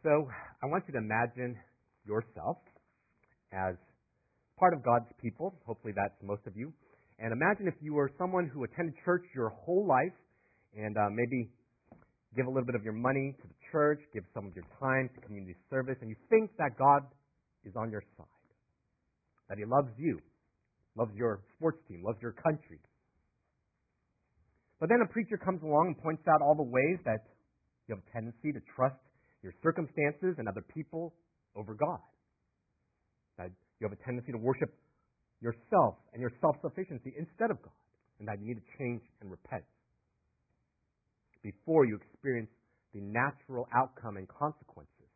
So I want you to imagine yourself as part of God's people. Hopefully that's most of you. And imagine if you were someone who attended church your whole life and maybe give a little bit of your money to the church, give some of your time to community service, and you think that God is on your side, that He loves you, loves your sports team, loves your country. But then a preacher comes along and points out all the ways that you have a tendency to trust your circumstances and other people over God. That you have a tendency to worship yourself and your self-sufficiency instead of God, and that you need to change and repent before you experience the natural outcome and consequences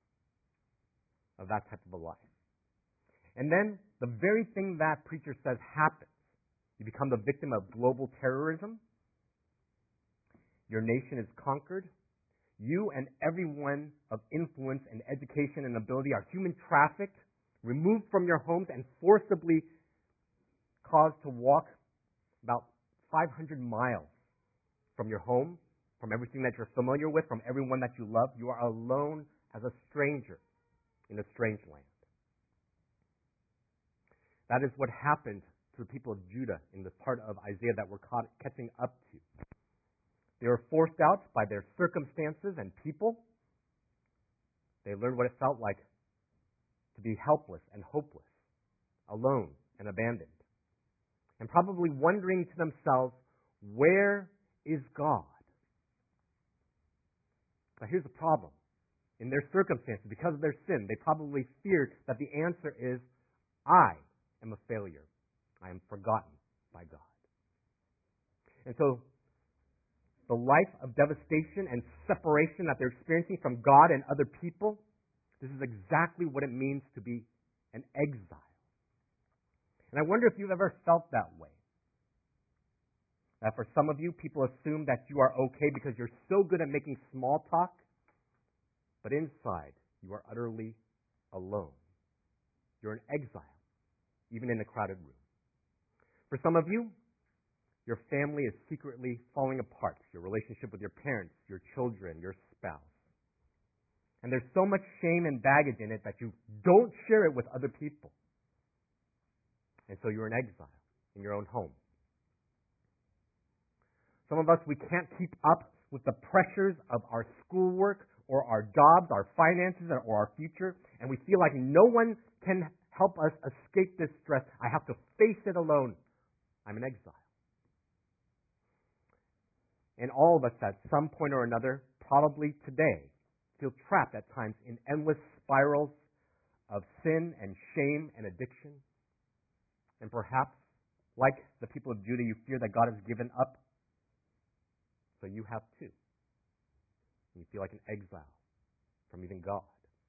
of that type of a life. And then the very thing that preacher says happens. You become the victim of global terrorism. Your nation is conquered. You and everyone of influence and education and ability are human trafficked, removed from your homes, and forcibly caused to walk about 500 miles from your home, from everything that you're familiar with, from everyone that you love. You are alone as a stranger in a strange land. That is what happened to the people of Judah in the part of Isaiah that we're catching up to. They were forced out by their circumstances and people. They learned what it felt like to be helpless and hopeless, alone and abandoned, and probably wondering to themselves, where is God? Now here's the problem. In their circumstances, because of their sin, they probably feared that the answer is, I am a failure. I am forgotten by God. And so the life of devastation and separation that they're experiencing from God and other people, this is exactly what it means to be an exile. And I wonder if you've ever felt that way. That for some of you, people assume that you are okay because you're so good at making small talk, but inside you are utterly alone. You're an exile, even in a crowded room. For some of you, your family is secretly falling apart. Your relationship with your parents, your children, your spouse. And there's so much shame and baggage in it that you don't share it with other people. And so you're in exile in your own home. Some of us, we can't keep up with the pressures of our schoolwork or our jobs, our finances, or our future, and we feel like no one can help us escape this stress. I have to face it alone. I'm in exile. And all of us at some point or another, probably today, feel trapped at times in endless spirals of sin and shame and addiction. And perhaps, like the people of Judah, you fear that God has given up. So you have too. You feel like an exile from even God.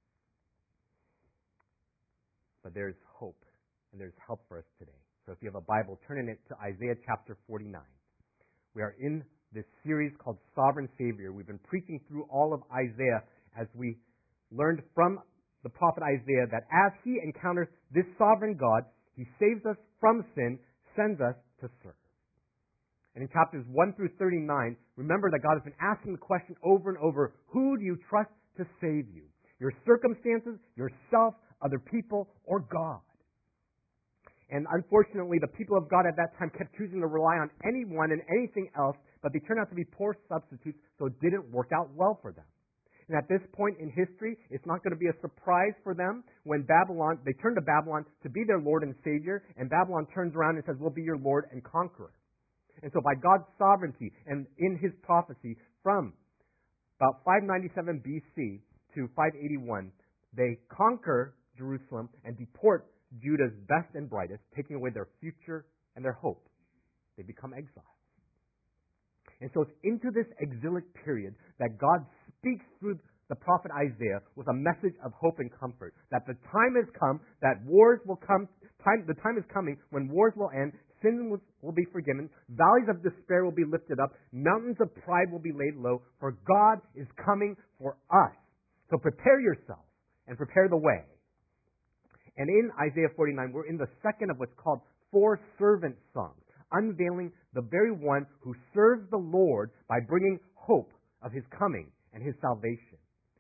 But there's hope and there's help for us today. So if you have a Bible, turn in it to Isaiah chapter 49. We are in this series called Sovereign Savior. We've been preaching through all of Isaiah as we learned from the prophet Isaiah that as he encounters this sovereign God, he saves us from sin, sends us to serve. And in chapters 1 through 39, remember that God has been asking the question over and over, who do you trust to save you? Your circumstances, yourself, other people, or God? And unfortunately, the people of God at that time kept choosing to rely on anyone and anything else, but they turned out to be poor substitutes, so it didn't work out well for them. And at this point in history, it's not going to be a surprise for them when they turn to Babylon to be their Lord and Savior, and Babylon turns around and says, we'll be your Lord and conqueror. And so by God's sovereignty and in His prophecy, from about 597 BC to 581, they conquer Jerusalem and deport Judah's best and brightest, taking away their future and their hope. They become exiles. And so it's into this exilic period that God speaks through the prophet Isaiah with a message of hope and comfort, that the time has come, that wars will come, the time is coming when wars will end, sin will be forgiven, valleys of despair will be lifted up, mountains of pride will be laid low, for God is coming for us. So prepare yourself and prepare the way. And in Isaiah 49, we're in the second of what's called 4 servant songs, unveiling the very one who serves the Lord by bringing hope of His coming and His salvation.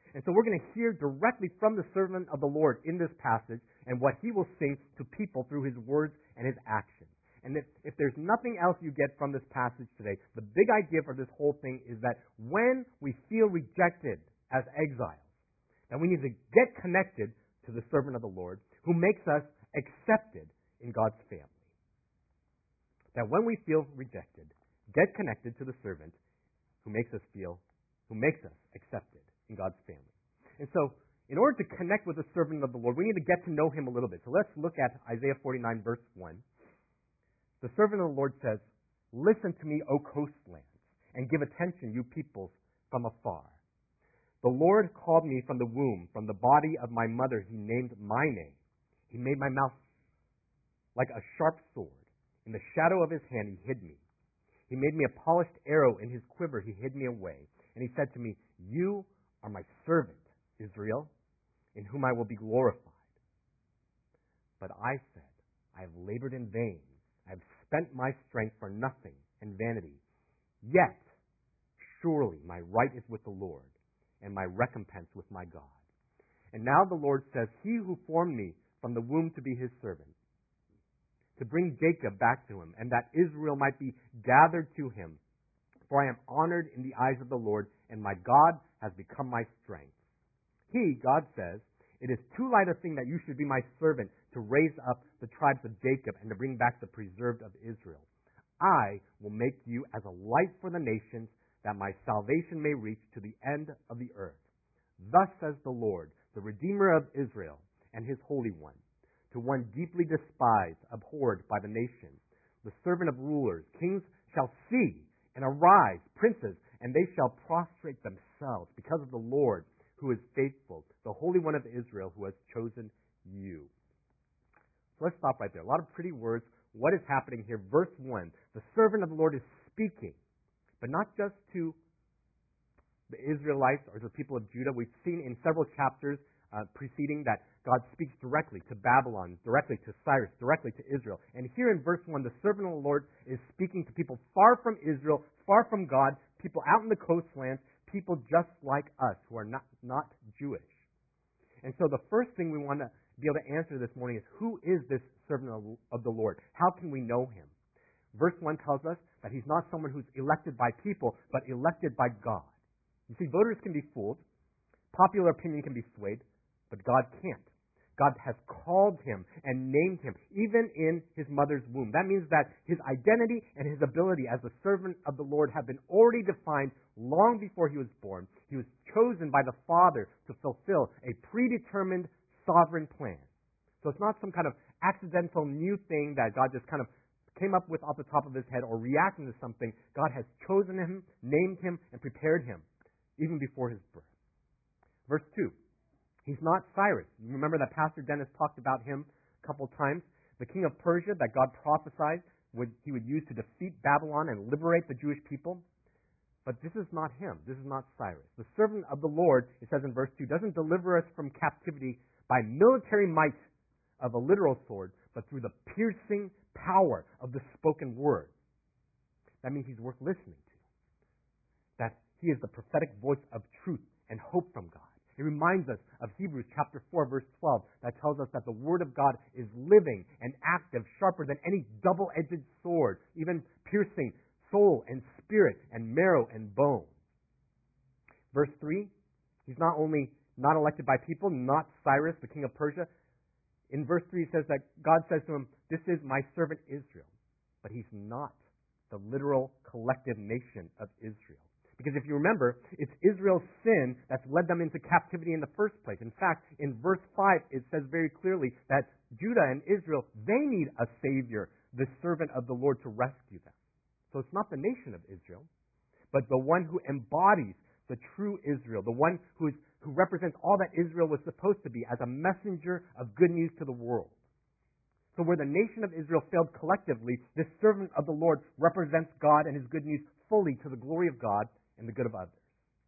And so we're going to hear directly from the servant of the Lord in this passage and what he will say to people through his words and his actions. And if there's nothing else you get from this passage today, the big idea for this whole thing is that when we feel rejected as exiles, that we need to get connected to the servant of the Lord who makes us accepted in God's family. That when we feel rejected, get connected to the servant who makes us accepted in God's family. And so, in order to connect with the servant of the Lord, we need to get to know him a little bit. So let's look at Isaiah 49, verse 1. The servant of the Lord says, "Listen to me, O coastlands, and give attention, you peoples from afar. The Lord called me from the womb, from the body of my mother he named my name. He made my mouth like a sharp sword. In the shadow of his hand he hid me. He made me a polished arrow in his quiver he hid me away. And he said to me, you are my servant, Israel, in whom I will be glorified. But I said, I have labored in vain. I have spent my strength for nothing and vanity. Yet, surely my right is with the Lord, and my recompense with my God. And now the Lord says, he who formed me from the womb to be his servant, to bring Jacob back to him, and that Israel might be gathered to him. For I am honored in the eyes of the Lord, and my God has become my strength. He, God says, it is too light a thing that you should be my servant to raise up the tribes of Jacob and to bring back the preserved of Israel. I will make you as a light for the nations, that my salvation may reach to the end of the earth. Thus says the Lord, the Redeemer of Israel, and his Holy One, to one deeply despised, abhorred by the nations, the servant of rulers. Kings shall see and arise, princes, and they shall prostrate themselves because of the Lord who is faithful, the Holy One of Israel who has chosen you. So let's stop right there. A lot of pretty words. What is happening here? Verse 1, the servant of the Lord is speaking, but not just to the Israelites or the people of Judah. We've seen in several chapters preceding that God speaks directly to Babylon, directly to Cyrus, directly to Israel. And here in verse 1, the servant of the Lord is speaking to people far from Israel, far from God, people out in the coastlands, people just like us who are not Jewish. And so the first thing we want to be able to answer this morning is, who is this servant of the Lord? How can we know him? Verse 1 tells us that he's not someone who's elected by people, but elected by God. You see, voters can be fooled, popular opinion can be swayed, but God can't. God has called him and named him, even in his mother's womb. That means that his identity and his ability as the servant of the Lord have been already defined long before he was born. He was chosen by the Father to fulfill a predetermined sovereign plan. So it's not some kind of accidental new thing that God just kind of came up with off the top of his head or reacting to something. God has chosen him, named him, and prepared him even before his birth. Verse 2. He's not Cyrus. You remember that Pastor Dennis talked about him a couple times. The king of Persia that God prophesied he would use to defeat Babylon and liberate the Jewish people. But this is not him. This is not Cyrus. The servant of the Lord, it says in verse 2, doesn't deliver us from captivity by military might of a literal sword, but through the piercing power of the spoken word. That means he's worth listening to. That he is the prophetic voice of truth and hope from God. It reminds us of Hebrews chapter 4, verse 12, that tells us that the Word of God is living and active, sharper than any double-edged sword, even piercing soul and spirit and marrow and bone. Verse 3, he's not only not elected by people, not Cyrus, the king of Persia. In verse 3, it says that God says to him, this is my servant Israel. But he's not the literal collective nation of Israel. Because if you remember, it's Israel's sin that's led them into captivity in the first place. In fact, in verse 5, it says very clearly that Judah and Israel, they need a Savior, the servant of the Lord, to rescue them. So it's not the nation of Israel, but the one who embodies the true Israel, the one who represents all that Israel was supposed to be as a messenger of good news to the world. So where the nation of Israel failed collectively, this servant of the Lord represents God and his good news fully to the glory of God and the good of others.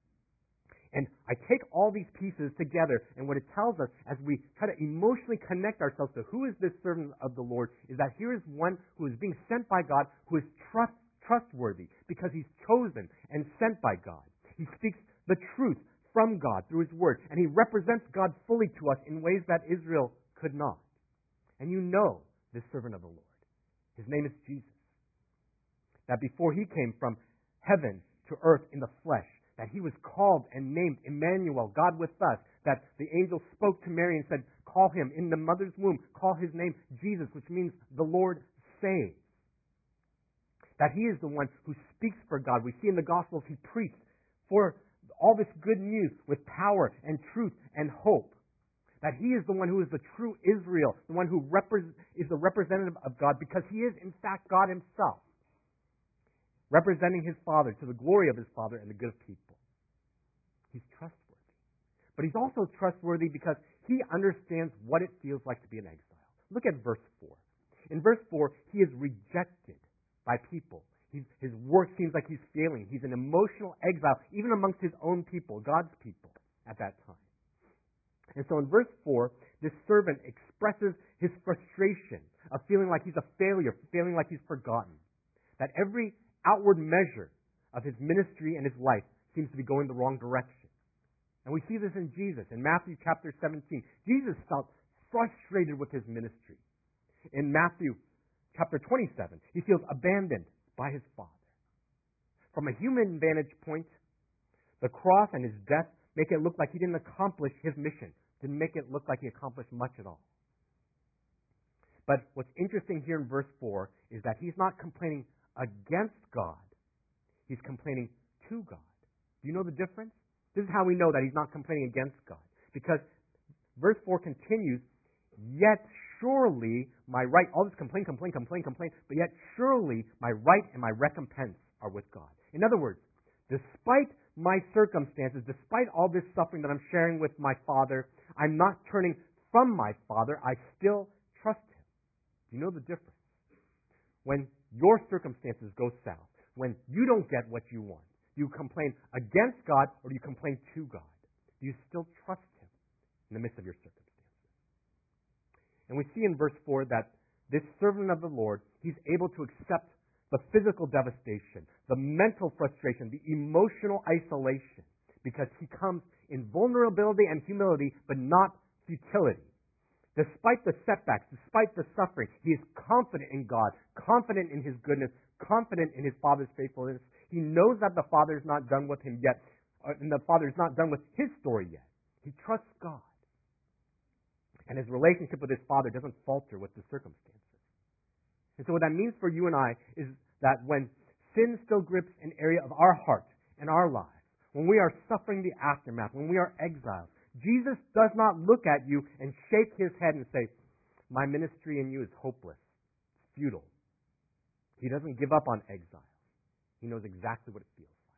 And I take all these pieces together, and what it tells us as we try to emotionally connect ourselves to who is this servant of the Lord is that here is one who is being sent by God, who is trustworthy because he's chosen and sent by God. He speaks the truth from God through His Word, and He represents God fully to us in ways that Israel could not. And you know this servant of the Lord. His name is Jesus. That before He came from heaven to earth in the flesh, that He was called and named Emmanuel, God with us, that the angel spoke to Mary and said, call Him in the mother's womb, call His name Jesus, which means the Lord saves. That He is the one who speaks for God. We see in the Gospels He preached for all this good news with power and truth and hope. That He is the one who is the true Israel, the one who is the representative of God, because He is in fact God Himself, representing His Father to the glory of His Father and the good of people. He's trustworthy. But He's also trustworthy because He understands what it feels like to be an exile. Look at verse 4. In verse 4, He is rejected by people. His work seems like He's failing. He's an emotional exile, even amongst His own people, God's people, at that time. And so in verse 4, this servant expresses his frustration of feeling like he's a failure, feeling like he's forgotten. That every outward measure of his ministry and his life seems to be going the wrong direction. And we see this in Jesus. In Matthew chapter 17, Jesus felt frustrated with His ministry. In Matthew chapter 27, He feels abandoned by His Father. From a human vantage point, the cross and His death make it look like He didn't accomplish His mission, didn't make it look like He accomplished much at all. But what's interesting here in verse 4 is that He's not complaining against God. He's complaining to God. Do you know the difference? This is how we know that He's not complaining against God. Because verse 4 continues, yet surely my right, all this complain, but yet surely my right and my recompense are with God. In other words, despite my circumstances, despite all this suffering that I'm sharing with my Father, I'm not turning from my Father. I still trust Him. Do you know the difference? When your circumstances go south, when you don't get what you want, do you complain against God or do you complain to God? Do you still trust Him in the midst of your circumstances? And we see in verse 4 that this servant of the Lord, he's able to accept the physical devastation, the mental frustration, the emotional isolation, because he comes in vulnerability and humility, but not futility. Despite the setbacks, despite the suffering, he is confident in God, confident in His goodness, confident in His Father's faithfulness. He knows that the Father is not done with him yet, and the Father is not done with his story yet. He trusts God. And his relationship with his Father doesn't falter with the circumstances. And so what that means for you and I is that when sin still grips an area of our heart and our lives, when we are suffering the aftermath, when we are exiled, Jesus does not look at you and shake His head and say, my ministry in you is hopeless, it's futile. He doesn't give up on exile. He knows exactly what it feels like.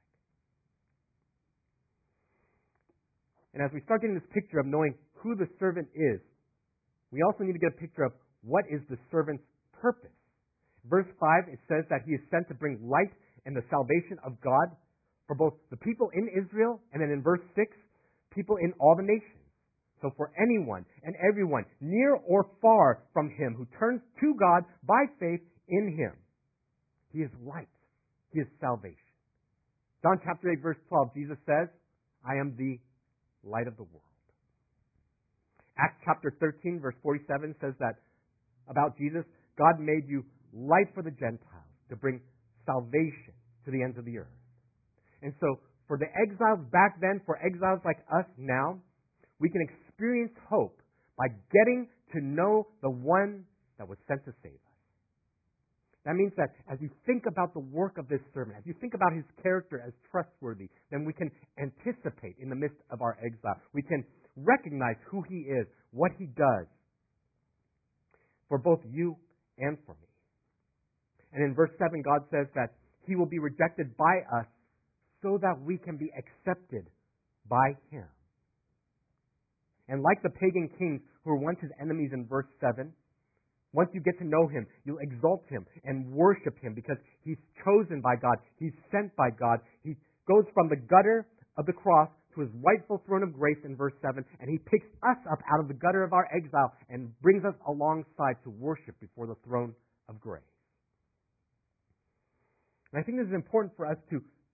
And as we start getting this picture of knowing who the servant is, we also need to get a picture of what is the servant's purpose. Verse 5, it says that he is sent to bring light and the salvation of God for both the people in Israel, and then in verse 6, people in all the nations. So for anyone and everyone, near or far from Him, who turns to God by faith in Him. He is light. He is salvation. John chapter 8, verse 12, Jesus says, I am the light of the world. Acts chapter 13, verse 47 says that about Jesus, God made you light for the Gentiles to bring salvation to the ends of the earth. And so, for the exiles back then, for exiles like us now, we can experience hope by getting to know the one that was sent to save us. That means that as you think about the work of this servant, as you think about his character as trustworthy, then we can anticipate in the midst of our exile. We can recognize who he is, what he does, for both you and for me. And in verse 7, God says that he will be rejected by us so that we can be accepted by him. And like the pagan kings who were once his enemies in verse 7, once you get to know him, you'll exalt him and worship him because he's chosen by God. He's sent by God. He goes from the gutter of the cross to his rightful throne of grace in verse 7, and he picks us up out of the gutter of our exile and brings us alongside to worship before the throne of grace. And I think this is important for us to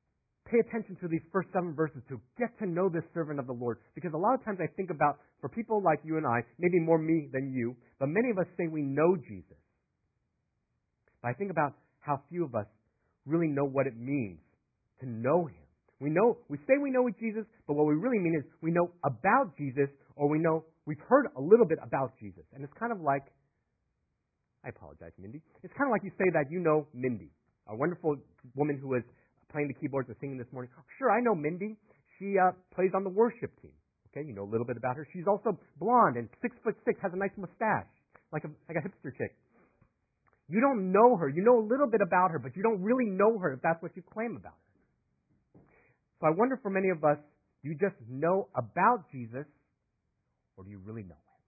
pay attention to these first 7 verses to get to know this servant of the Lord. Because a lot of times I think about, for people like you and I, maybe more me than you, but many of us say we know Jesus. But I think about how few of us really know what it means to know Him. We say we know Jesus, but what we really mean is we know about Jesus, or we've heard a little bit about Jesus. And it's kind of like, I apologize, Mindy. It's kind of like you say that you know Mindy, a wonderful woman who was playing the keyboards and singing this morning. Sure, I know Mindy. She plays on the worship team. Okay, you know a little bit about her. She's also blonde and 6'6", has a nice mustache, like a hipster chick. You don't know her. You know a little bit about her, but you don't really know her if that's what you claim about her. So I wonder for many of us, do you just know about Jesus, or do you really know Him?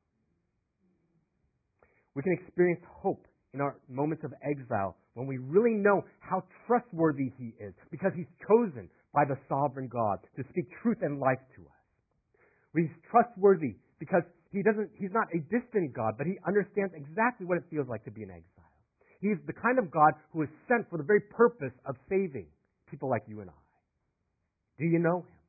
We can experience hope in our moments of exile when we really know how trustworthy He is, because He's chosen by the sovereign God to speak truth and life to us. He's trustworthy because He's not a distant God, but He understands exactly what it feels like to be in exile. He's the kind of God who is sent for the very purpose of saving people like you and I. Do you know Him?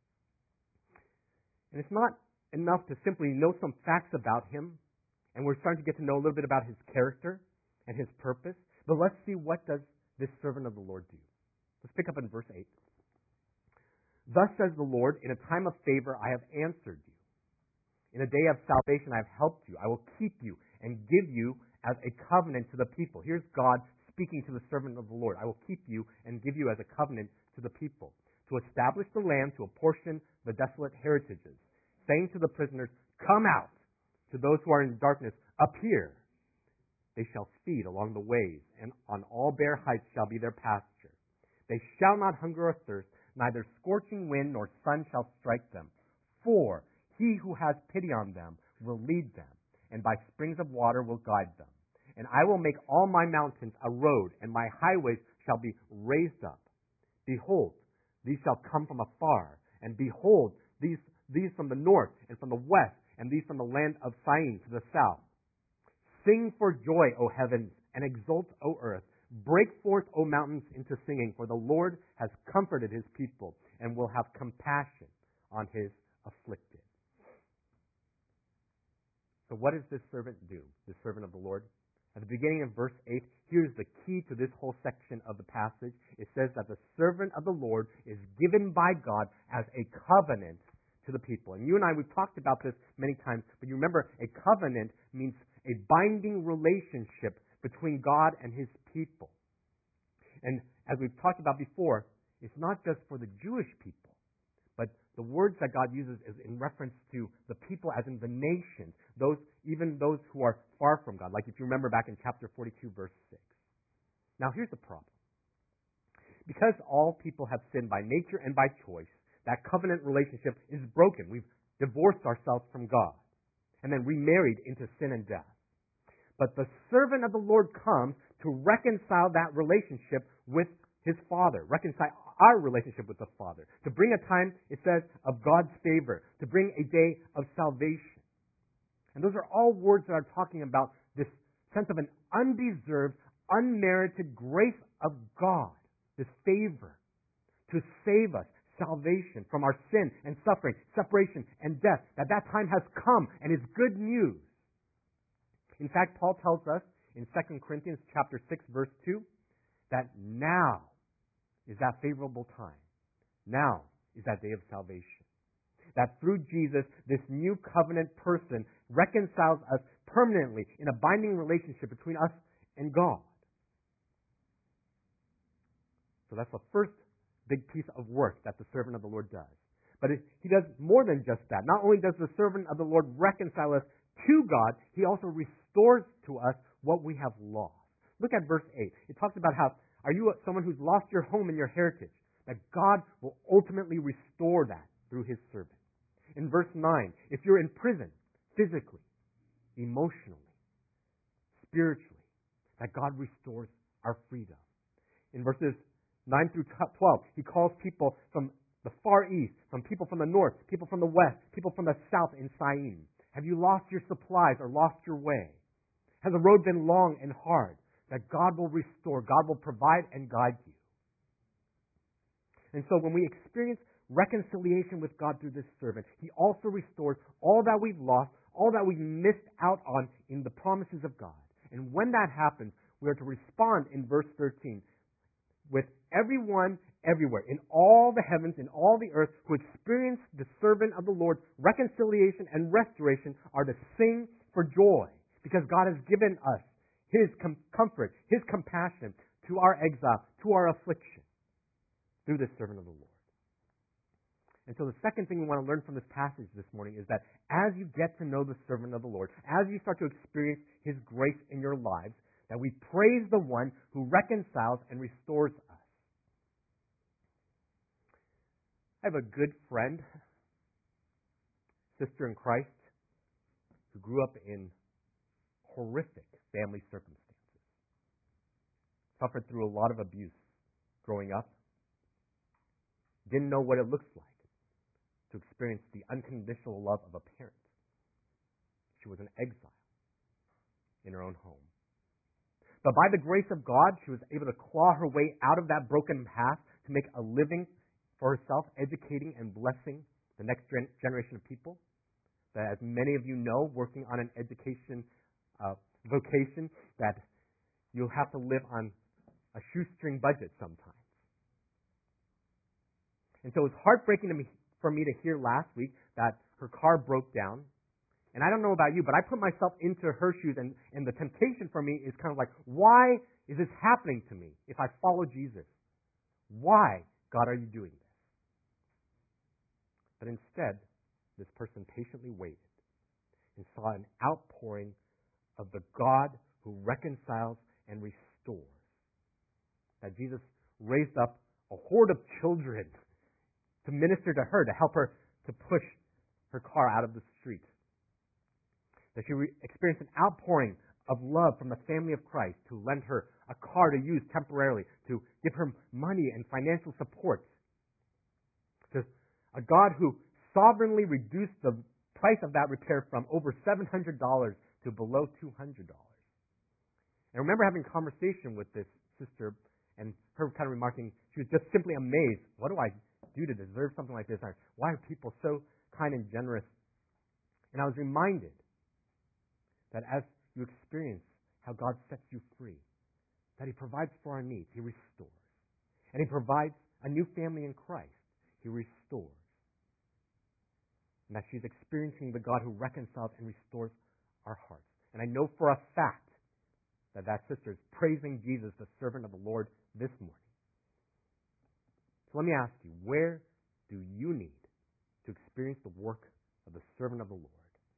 And it's not enough to simply know some facts about Him, and we're starting to get to know a little bit about His character and His purpose, but let's see, what does this servant of the Lord do? Let's pick up in verse 8. Thus says the Lord, in a time of favor I have answered you. In a day of salvation I have helped you. I will keep you and give you as a covenant to the people. Here's God speaking to the servant of the Lord. I will keep you and give you as a covenant to the people, to establish the land, to apportion the desolate heritages, saying to the prisoners, come out. To those who are in darkness, appear. They shall feed along the ways, and on all bare heights shall be their pasture. They shall not hunger or thirst, neither scorching wind nor sun shall strike them. For He who has pity on them will lead them, and by springs of water will guide them. And I will make all my mountains a road, and my highways shall be raised up. Behold, these shall come from afar, and behold, these from the north and from the west, and these from the land of Syene to the south. Sing for joy, O heavens, and exult, O earth. Break forth, O mountains, into singing, for the Lord has comforted His people, and will have compassion on His afflicted. So what does this servant do, this servant of the Lord? At the beginning of verse 8, here's the key to this whole section of the passage. It says that the servant of the Lord is given by God as a covenant to the people. And you and I, we've talked about this many times, but you remember, a covenant means a binding relationship between God and His people. And as we've talked about before, it's not just for the Jewish people, but the words that God uses is in reference to the people as in the nations, even those who are far from God. Like if you remember back in chapter 42, verse 6. Now here's the problem. Because all people have sinned by nature and by choice, that covenant relationship is broken. We've divorced ourselves from God and then remarried into sin and death. But the servant of the Lord comes to reconcile that relationship with His Father, reconcile our relationship with the Father, to bring a time, it says, of God's favor, to bring a day of salvation. And those are all words that are talking about this sense of an undeserved, unmerited grace of God, this favor to save us, salvation from our sin and suffering, separation and death, that time has come and is good news. In fact, Paul tells us in 2 Corinthians chapter 6, verse 2, that now is that favorable time. Now is that day of salvation. That through Jesus, this new covenant person reconciles us permanently in a binding relationship between us and God. So that's the first big piece of work that the servant of the Lord does. But he does more than just that. Not only does the servant of the Lord reconcile us to God, He also restores to us what we have lost. Look at verse 8. It talks about how, are you someone who's lost your home and your heritage? That God will ultimately restore that through His servant. In verse 9, if you're in prison, physically, emotionally, spiritually, that God restores our freedom. In verses 9 through 12, He calls people from the far east, from people from the north, people from the west, people from the south in Syene. Have you lost your supplies or lost your way? Has the road been long and hard? That God will restore, God will provide and guide you. And so when we experience reconciliation with God through this servant, He also restores all that we've lost, all that we've missed out on in the promises of God. And when that happens, we are to respond in verse 13 with everyone everywhere, in all the heavens, in all the earth, who experience the servant of the Lord, reconciliation and restoration, are to sing for joy, because God has given us His comfort, His compassion to our exile, to our affliction, through this servant of the Lord. And so the second thing we want to learn from this passage this morning is that as you get to know the servant of the Lord, as you start to experience His grace in your lives, that we praise the one who reconciles and restores us. I have a good friend, sister in Christ, who grew up in horrific family circumstances. Suffered through a lot of abuse growing up. Didn't know what it looks like to experience the unconditional love of a parent. She was an exile in her own home. But by the grace of God, she was able to claw her way out of that broken path to make a living for herself, educating and blessing the next generation of people. That, as many of you know, working on an education vocation, that you'll have to live on a shoestring budget sometimes. And so it was heartbreaking for me to hear last week that her car broke down. And I don't know about you, but I put myself into her shoes, and the temptation for me is kind of like, why is this happening to me if I follow Jesus? Why, God, are you doing this? But instead, this person patiently waited and saw an outpouring of the God who reconciles and restores. That Jesus raised up a horde of children to minister to her, to help her to push her car out of the street. That she experienced an outpouring of love from the family of Christ to lend her a car to use temporarily, to give her money and financial support. To a God who sovereignly reduced the price of that repair from over $700 to below $200. And I remember having a conversation with this sister and her kind of remarking, she was just simply amazed. What do I do to deserve something like this? Why are people so kind and generous? And I was reminded that as you experience how God sets you free, that He provides for our needs, He restores. And He provides a new family in Christ, He restores. And that she's experiencing the God who reconciles and restores our hearts. And I know for a fact that that sister is praising Jesus, the servant of the Lord, this morning. So let me ask you, where do you need to experience the work of the servant of the Lord?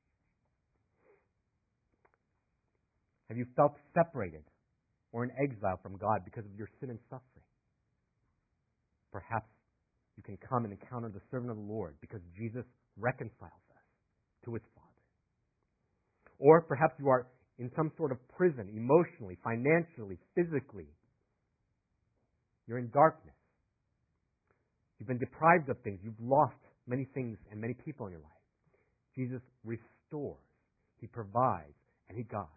Have you felt separated or in exile from God because of your sin and suffering? Perhaps you can come and encounter the servant of the Lord because Jesus reconciles us to His Father. Or perhaps you are in some sort of prison, emotionally, financially, physically. You're in darkness. You've been deprived of things. You've lost many things and many people in your life. Jesus restores. He provides and He guides.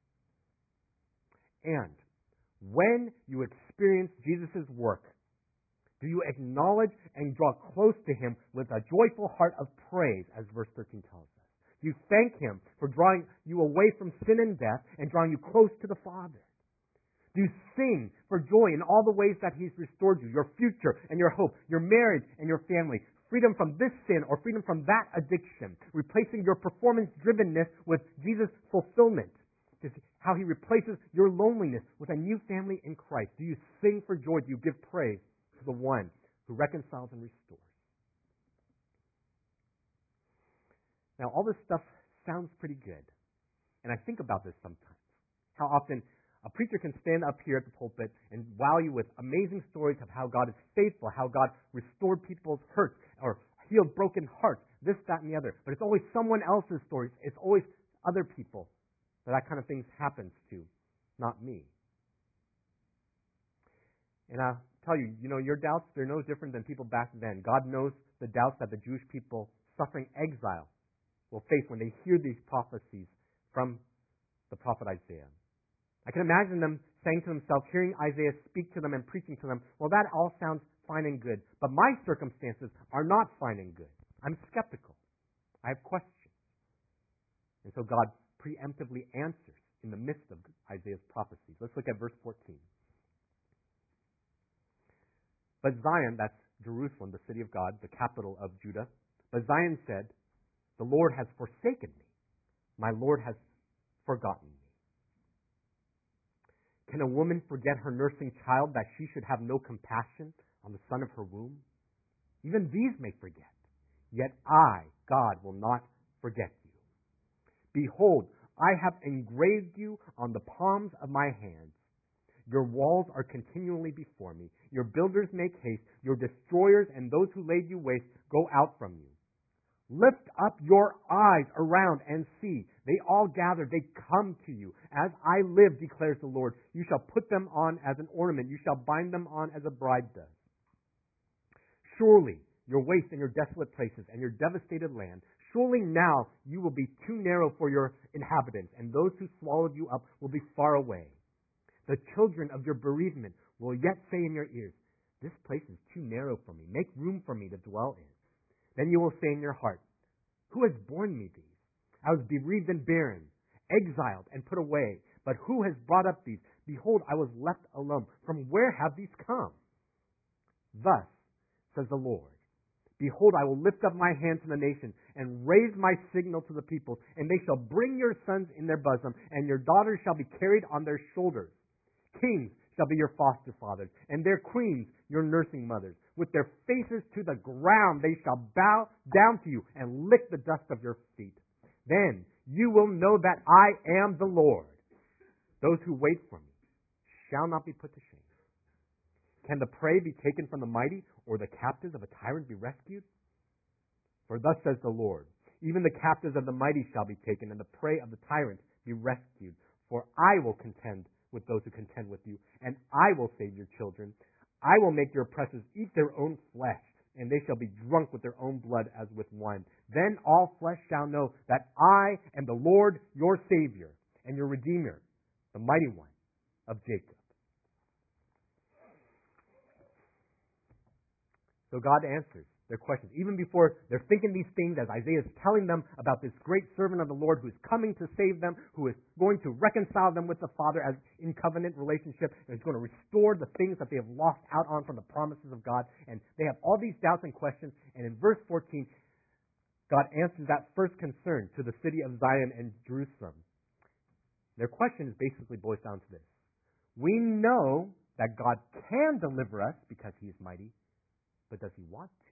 And when you experience Jesus' work, do you acknowledge and draw close to Him with a joyful heart of praise, as verse 13 tells us? Do you thank Him for drawing you away from sin and death and drawing you close to the Father? Do you sing for joy in all the ways that He's restored you, your future and your hope, your marriage and your family, freedom from this sin or freedom from that addiction, replacing your performance-drivenness with Jesus' fulfillment? How He replaces your loneliness with a new family in Christ. Do you sing for joy? Do you give praise to the one who reconciles and restores? Now, all this stuff sounds pretty good. And I think about this sometimes. How often a preacher can stand up here at the pulpit and wow you with amazing stories of how God is faithful, how God restored people's hurts or healed broken hearts, this, that, and the other. But it's always someone else's stories. It's always other people that kind of thing happens to, not me. And I'll tell you, your doubts, they're no different than people back then. God knows the doubts that the Jewish people suffering exile will face when they hear these prophecies from the prophet Isaiah. I can imagine them saying to themselves, hearing Isaiah speak to them and preaching to them, well, that all sounds fine and good, but my circumstances are not fine and good. I'm skeptical. I have questions. And so God preemptively answers in the midst of Isaiah's prophecies. Let's look at verse 14. But Zion, that's Jerusalem, the city of God, the capital of Judah, but Zion said, the Lord has forsaken me. My Lord has forgotten me. Can a woman forget her nursing child that she should have no compassion on the son of her womb? Even these may forget. Yet I, God, will not forget you. Behold, I have engraved you on the palms of my hands. Your walls are continually before me. Your builders make haste. Your destroyers and those who laid you waste go out from you. Lift up your eyes around and see. They all gather. They come to you. As I live, declares the Lord, you shall put them on as an ornament. You shall bind them on as a bride does. Surely your waste and your desolate places and your devastated land, surely now you will be too narrow for your inhabitants, and those who swallowed you up will be far away. The children of your bereavement will yet say in your ears, this place is too narrow for me. Make room for me to dwell in. Then you will say in your heart, who has borne me these? I was bereaved and barren, exiled and put away. But who has brought up these? Behold, I was left alone. From where have these come? Thus says the Lord, behold, I will lift up my hand to the nation and raise my signal to the peoples, and they shall bring your sons in their bosom, and your daughters shall be carried on their shoulders. Kings shall be your foster fathers, and their queens your nursing mothers. With their faces to the ground they shall bow down to you and lick the dust of your feet. Then you will know that I am the Lord. Those who wait for me shall not be put to shame. Can the prey be taken from the mighty, or the captives of a tyrant be rescued? For thus says the Lord, even the captives of the mighty shall be taken, and the prey of the tyrant be rescued. For I will contend with those who contend with you, and I will save your children. I will make your oppressors eat their own flesh, and they shall be drunk with their own blood as with wine. Then all flesh shall know that I am the Lord your Savior, and your Redeemer, the mighty one of Jacob. So God answers their questions. Even before they're thinking these things, as Isaiah is telling them about this great servant of the Lord who is coming to save them, who is going to reconcile them with the Father as in covenant relationship, and is going to restore the things that they have lost out on from the promises of God. And they have all these doubts and questions. And in verse 14, God answers that first concern to the city of Zion and Jerusalem. Their question is basically boils down to this. We know that God can deliver us because He is mighty, but does He want to?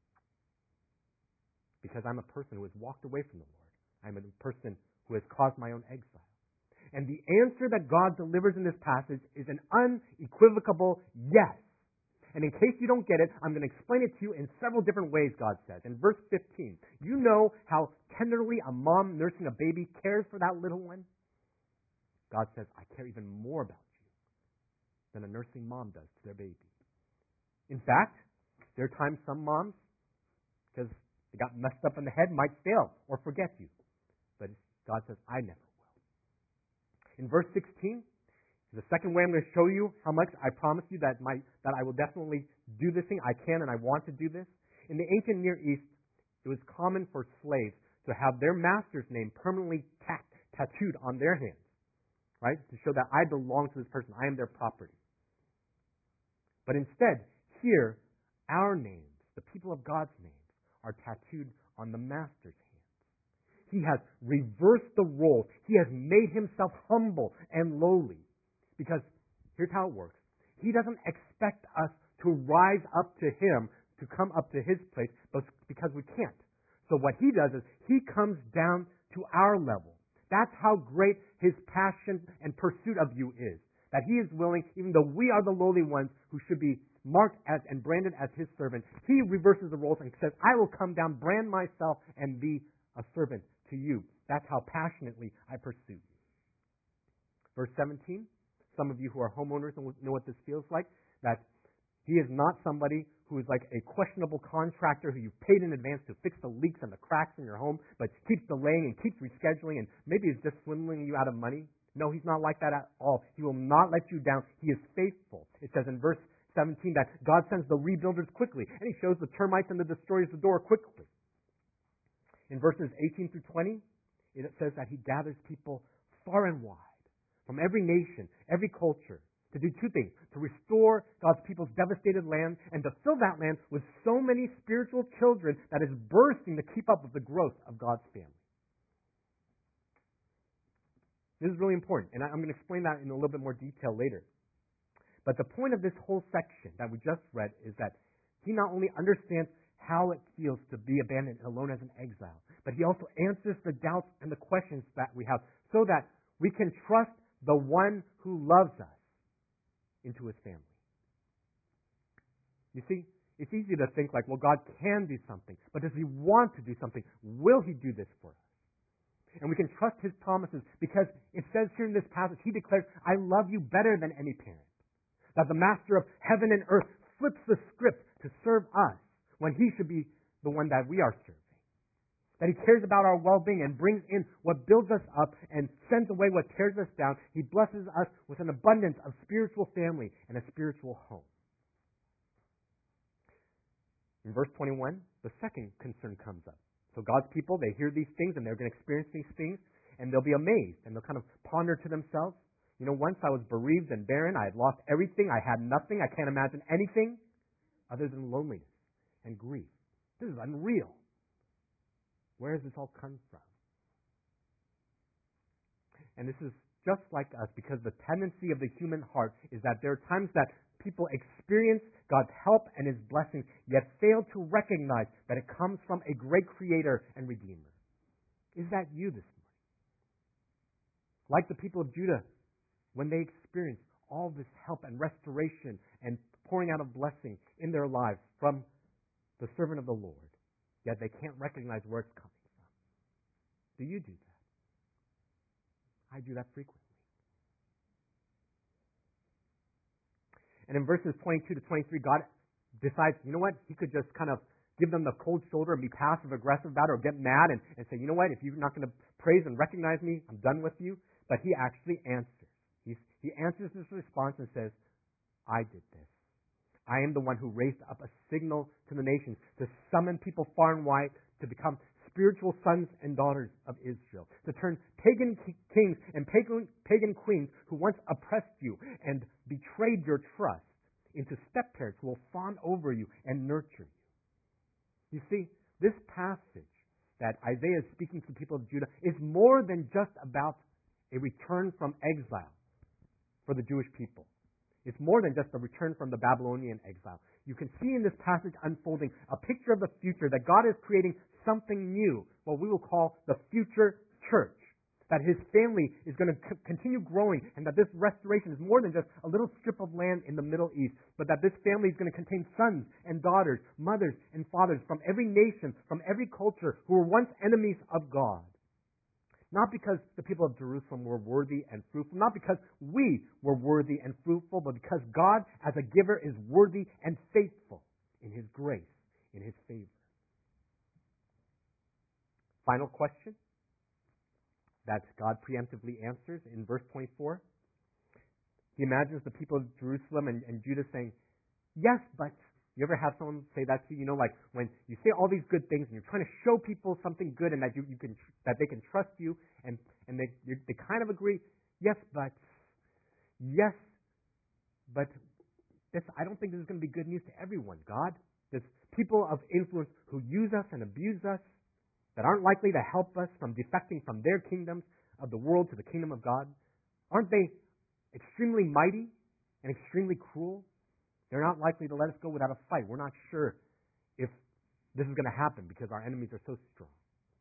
Because I'm a person who has walked away from the Lord. I'm a person who has caused my own exile. And the answer that God delivers in this passage is an unequivocal yes. And in case you don't get it, I'm going to explain it to you in several different ways, God says. In verse 15, you know how tenderly a mom nursing a baby cares for that little one? God says, I care even more about you than a nursing mom does to their baby. In fact, there are times some moms, because they got messed up in the head, might fail or forget you. But God says, I never will. In verse 16, the second way I'm going to show you how much I promise you that I will definitely do this thing. I can and I want to do this. In the ancient Near East, it was common for slaves to have their master's name permanently tattooed on their hands, right? To show that I belong to this person. I am their property. But instead, here, our names, the people of God's names, are tattooed on the master's hands. He has reversed the roles. He has made himself humble and lowly. Because here's how it works. He doesn't expect us to rise up to him, to come up to his place, but because we can't. So what he does is he comes down to our level. That's how great his passion and pursuit of you is. That he is willing, even though we are the lowly ones who should be marked as and branded as his servant, he reverses the roles and says, I will come down, brand myself, and be a servant to you. That's how passionately I pursue you. Verse 17, some of you who are homeowners know what this feels like, that he is not somebody who is like a questionable contractor who you've paid in advance to fix the leaks and the cracks in your home, but keeps delaying and keeps rescheduling and maybe is just swindling you out of money. No, he's not like that at all. He will not let you down. He is faithful. It says in verse 17 that God sends the rebuilders quickly, and he shows the termites and the destroyers the door quickly. In verses 18 through 20, it says that he gathers people far and wide from every nation, every culture, to do two things: to restore God's people's devastated land and to fill that land with so many spiritual children that is bursting to keep up with the growth of God's family. This is really important, and I'm going to explain that in a little bit more detail later. But the point of this whole section that we just read is that he not only understands how it feels to be abandoned and alone as an exile, but he also answers the doubts and the questions that we have so that we can trust the one who loves us into his family. You see, it's easy to think like, well, God can do something, but does he want to do something? Will he do this for us? And we can trust his promises because it says here in this passage, he declares, I love you better than any parent. That the master of heaven and earth flips the script to serve us when he should be the one that we are serving. That he cares about our well-being and brings in what builds us up and sends away what tears us down. He blesses us with an abundance of spiritual family and a spiritual home. In verse 21, the second concern comes up. So God's people, they hear these things and they're going to experience these things and they'll be amazed and they'll kind of ponder to themselves, you know, once I was bereaved and barren, I had lost everything, I had nothing, I can't imagine anything other than loneliness and grief. This is unreal. Where has this all come from? And this is just like us because the tendency of the human heart is that there are times that people experience God's help and his blessings, yet fail to recognize that it comes from a great creator and redeemer. Is that you this morning? Like the people of Judah, when they experience all this help and restoration and pouring out of blessing in their lives from the servant of the Lord, yet they can't recognize where it's coming from. Do you do that? I do that frequently. And in verses 22 to 23, God decides, you know what? He could just kind of give them the cold shoulder and be passive-aggressive about it or get mad and say, you know what? If you're not going to praise and recognize me, I'm done with you. But he actually answers. He answers this response and says, I did this. I am the one who raised up a signal to the nations to summon people far and wide to become spiritual sons and daughters of Israel, to turn pagan kings and pagan queens who once oppressed you and betrayed your trust into step-parents who will fawn over you and nurture you. You see, this passage that Isaiah is speaking to the people of Judah is more than just about a return from exile for the Jewish people. It's more than just a return from the Babylonian exile. You can see in this passage unfolding a picture of the future, that God is creating something new, what we will call the future church. That his family is going to continue growing, and that this restoration is more than just a little strip of land in the Middle East, but that this family is going to contain sons and daughters, mothers and fathers from every nation, from every culture, who were once enemies of God. Not because the people of Jerusalem were worthy and fruitful, not because we were worthy and fruitful, but because God, as a giver, is worthy and faithful in his grace, in his favor. Final question that God preemptively answers in verse 24. He imagines the people of Jerusalem and Judah saying, yes, but you ever have someone say that to you? You know, like when you say all these good things and you're trying to show people something good and that you can that they can trust you, and they kind of agree. Yes, but this, I don't think this is going to be good news to everyone. God, there's people of influence who use us and abuse us that aren't likely to help us from defecting from their kingdoms of the world to the kingdom of God. Aren't they extremely mighty and extremely cruel? They're not likely to let us go without a fight. We're not sure if this is going to happen because our enemies are so strong.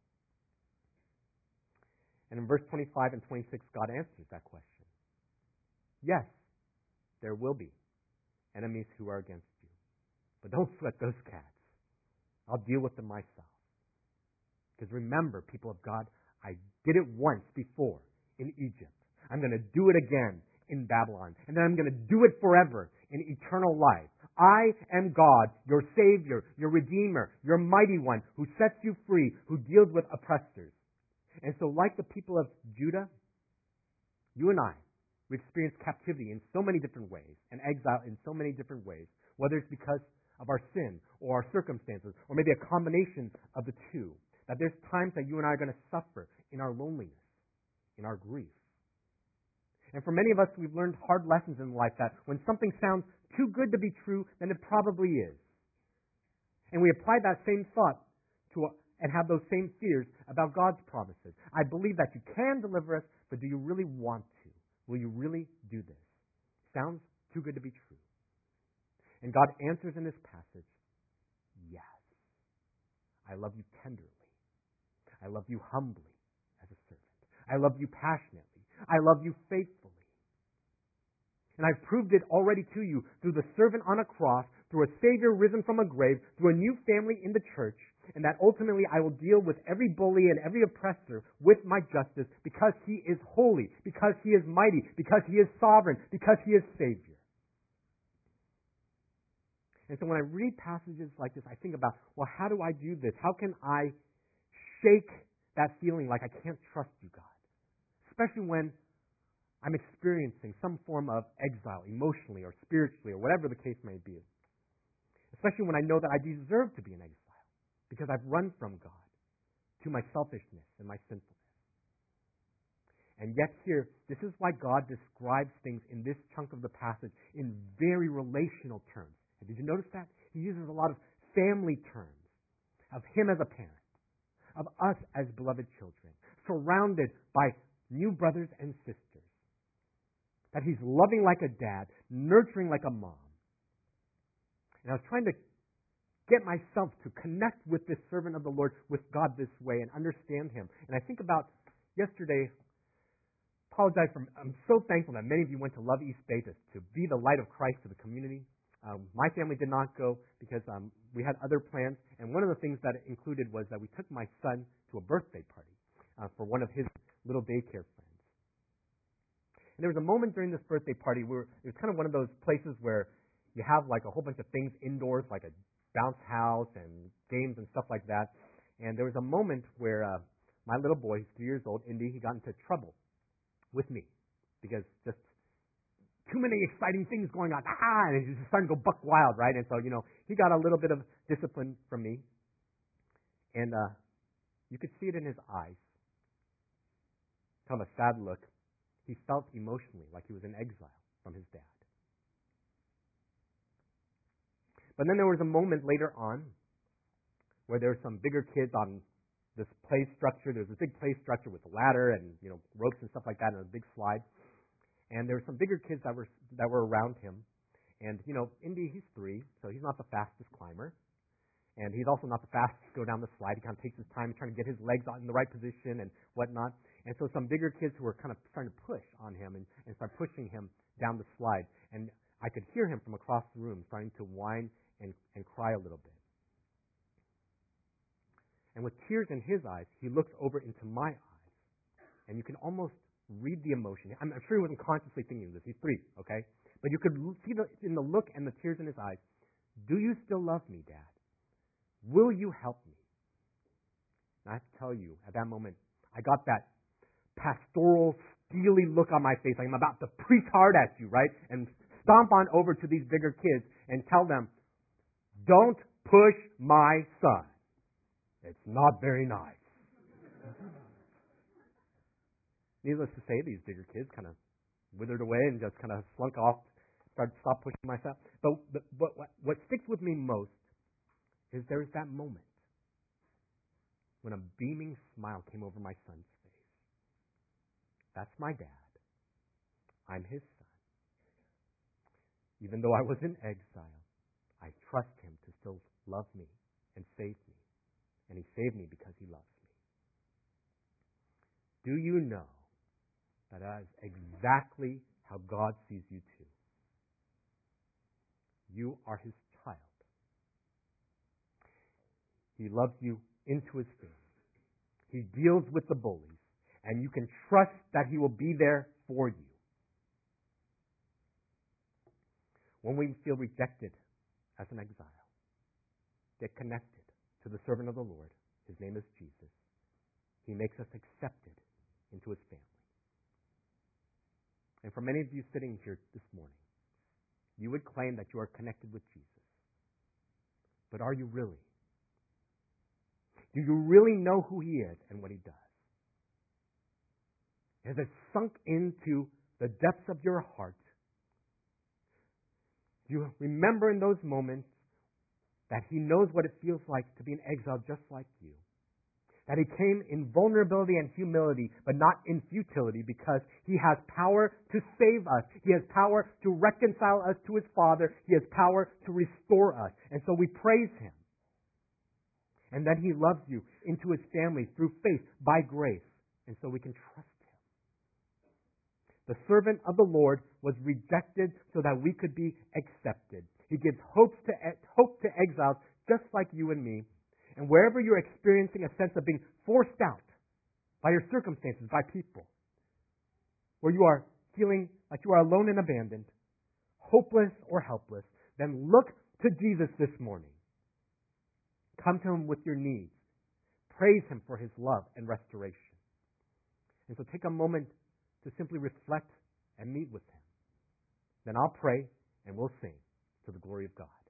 And in verse 25 and 26, God answers that question. Yes, there will be enemies who are against you. But don't sweat those cats. I'll deal with them myself. Because remember, people of God, I did it once before in Egypt. I'm going to do it again in Babylon. And then I'm going to do it forever in eternal life. I am God, your Savior, your Redeemer, your Mighty One, who sets you free, who deals with oppressors. And so like the people of Judah, you and I, We experience captivity in so many different ways and exile in so many different ways, whether it's because of our sin or our circumstances or maybe a combination of the two. That there's times that you and I are going to suffer in our loneliness, in our grief. And for many of us, we've learned hard lessons in life that when something sounds too good to be true, then it probably is. And we apply that same thought and have those same fears about God's promises. I believe that you can deliver us, but do you really want to? Will you really do this? Sounds too good to be true. And God answers in this passage, yes. I love you tenderly. I love you humbly as a servant. I love you passionately. I love you faithfully. And I've proved it already to you through the servant on a cross, through a Savior risen from a grave, through a new family in the church, and that ultimately I will deal with every bully and every oppressor with my justice because He is holy, because He is mighty, because He is sovereign, because He is Savior. And so when I read passages like this, I think about, well, how do I do this? How can I shake that feeling like I can't trust you, God? Especially when I'm experiencing some form of exile, emotionally or spiritually or whatever the case may be. Especially when I know that I deserve to be in exile because I've run from God to my selfishness and my sinfulness. And yet here, this is why God describes things in this chunk of the passage in very relational terms. And did you notice that? He uses a lot of family terms of Him as a parent, of us as beloved children, surrounded by new brothers and sisters. That He's loving like a dad, nurturing like a mom. And I was trying to get myself to connect with this servant of the Lord, with God this way, and understand Him. And I think about yesterday, I'm so thankful that many of you went to Love East Bay to be the light of Christ to the community. My family did not go because we had other plans. And one of the things that it included was that we took my son to a birthday party for one of his little daycare friends. And there was a moment during this birthday party where it was kind of one of those places where you have like a whole bunch of things indoors, like a bounce house and games and stuff like that. And there was a moment where my little boy, he's 3 years old, Indy, he got into trouble with me because just too many exciting things going on. And he's just starting to go buck wild, right? And so, he got a little bit of discipline from me. And you could see it in his eyes. Kind of a sad look. He felt emotionally like he was in exile from his dad. But then there was a moment later on where there were some bigger kids on this play structure. There was a big play structure with a ladder and, ropes and stuff like that and a big slide. And there were some bigger kids that were around him. And, Indy, he's 3, so he's not the fastest climber. And he's also not the fastest to go down the slide. He kind of takes his time trying to get his legs in the right position and whatnot. And so some bigger kids who were kind of starting to push on him and start pushing him down the slide. And I could hear him from across the room starting to whine and cry a little bit. And with tears in his eyes, he looks over into my eyes. And you can almost read the emotion. I'm sure he wasn't consciously thinking this. He's 3, okay? But you could see in the look and the tears in his eyes, do you still love me, Dad? Will you help me? And I have to tell you, at that moment, I got that pastoral, steely look on my face, like I'm about to preach hard at you, right? And stomp on over to these bigger kids and tell them, don't push my son. It's not very nice. Needless to say, these bigger kids kind of withered away and just kind of slunk off, stopped pushing myself. But what sticks with me most is there's that moment when a beaming smile came over my son's face. That's my dad. I'm his son. Even though I was in exile, I trust him to still love me and save me. And he saved me because he loves me. Do you know that is exactly how God sees you too? You are His child. He loves you into His family. He deals with the bullies, and you can trust that He will be there for you. When we feel rejected as an exile, get connected to the servant of the Lord. His name is Jesus. He makes us accepted into His family. And for many of you sitting here this morning, you would claim that you are connected with Jesus. But are you really? Do you really know who He is and what He does? Has it sunk into the depths of your heart? Do you remember in those moments that He knows what it feels like to be in exile just like you? That He came in vulnerability and humility, but not in futility, because He has power to save us. He has power to reconcile us to His Father. He has power to restore us. And so we praise Him. And then He loves you into His family through faith by grace. And so we can trust Him. The servant of the Lord was rejected so that we could be accepted. He gives hope to exiles just like you and me. And wherever you're experiencing a sense of being forced out by your circumstances, by people, where you are feeling like you are alone and abandoned, hopeless or helpless, then look to Jesus this morning. Come to Him with your needs. Praise Him for His love and restoration. And so take a moment to simply reflect and meet with Him. Then I'll pray and we'll sing to the glory of God.